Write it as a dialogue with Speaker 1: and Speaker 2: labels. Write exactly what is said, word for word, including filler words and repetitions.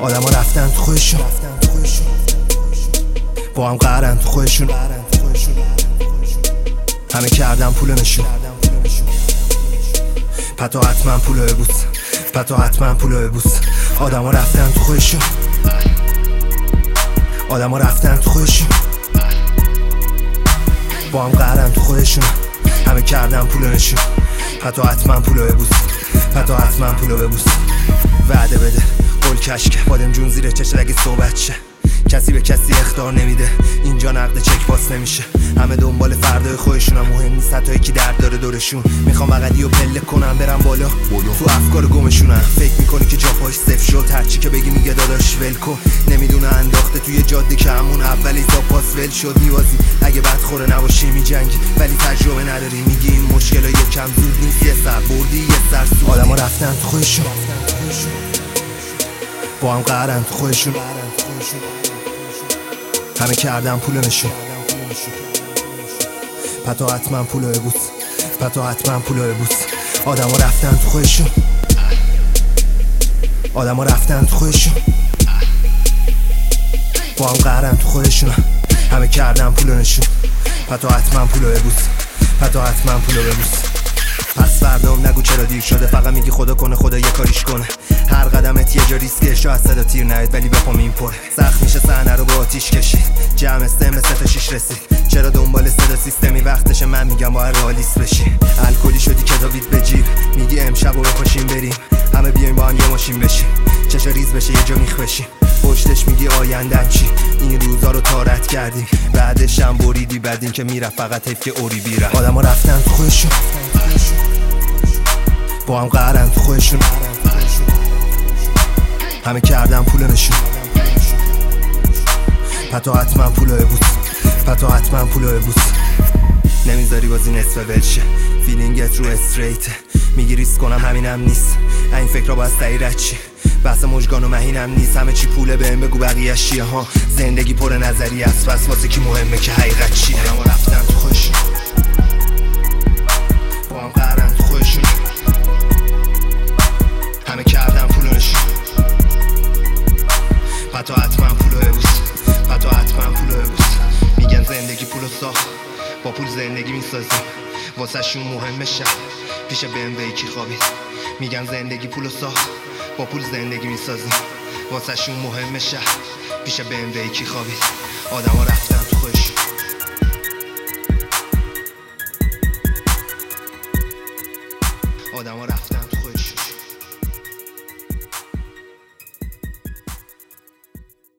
Speaker 1: آدم ها رفتن تو خودشون، با هم قهرن تو خودشون، همه کردن پول نشون، پتا حتما پولو ببوس، پتا حتما پولو ببوس. آدم ها رفتن تو خودشون، آدم ها رفتن تو خودشون، با هم قهرن تو خودشون، همه کردن پولو نشون، پتا حتما پولو ببوس، پتا حتما پولو ببوس. وعده بده قول کشکه، بادم جون زیر چشت اگه صحبت شه، کسی به کسی اخطار نمیده، اینجا نقد چک پاس نمیشه، همه دنبال فردای خودشون، مهم نیست حتی یکی درد داره دورشون. میخوام بغلی و پله کنم برم بالا تو افکار گمشونم، فکر میکنی که جا پاش صفر شد، هرچی که بگی میگه داداش ولکو، نمیدونه انداخته توی جاده که همون اولی تا پاس ول شد. میوازی اگه بدخوره نباشی میجنگی، ولی تجربه نداری، میگی این مشکلا یکم زود نیست، یه سر بردی یه سر سود. آدم ها رفتن تو خودشون، با هم قهرن تو خودشون، همه کردن پولو نشون، پتا حتما پولو ببوس، پتا حتما پولو ببوس. آدم ها رفتن تو خودشون، آدم ها رفتن تو خودشون، با هم قهرن تو خودشون، همه کردن پولو نشون، پتا حتما پولو ببوس، پتا حتما پولو ببوس. پس فردام نگو چرا دیر شده، فقط میگی خدا کنه خدا یه کاریش کنه. هر قدمت یه جا ریسکه، شاید صدا تیر نهید ولی بپام این پره. سخت میشه صحنه رو با آتیش کشید، جمع استمل سه تا شیش رسید. چرا دنبال صدا سیستمی وقتشه، من میگم باید رئالیست بشی. الکلی شدی کتابیت به جیب، میگی امشب رو بپاشیم بریم، همه بیایم با هم یه ماشین بشیم، چشا ریز بشه یه جا میخ بشیم. پشتش میگی آیندن چی، این روزا رو تارت کردیم، بعدش هم بریدی بعدین که میرفت فقط حیف که اوری بیره. آدم ها رفتن تو خودشون، با هم قهرن تو خودشون، همه کردن پولو نشون، پتا حتما پولو ببوس، پتا حتما پولو ببوس. نمیذاری بازی نصف ولشه، فیلینگت رو استریته، میگی ریسک کنم همینم نیست، این فکر را باید سعی رد چی، بحث مژگان و مهینم نیست، همه چی پوله بهم بگو بقیه‌اش چیه ها. زندگی پر نظری است، پس واسه کی مهمه که حقیقت چیه. آدم‌ها رفتن تو خودشون، با هم قهرن تو خودشون، همه کردن پولو نشون، پتا حتما پولو ببوس، پتا حتما پولو ببوس. میگن زندگی پولو ساخت، با پول زندگی میسازیم، واسه شون مهمه شب پیش بی ام وی کی خوابید. میگن زندگی پولو ساخت، با پول زندگی میسازیم، واسه شون مهمه شب پیش بی ام وی کی خوابید. آدم ها رفتن تو خودشون، آدم ها رفتن تو خودشون.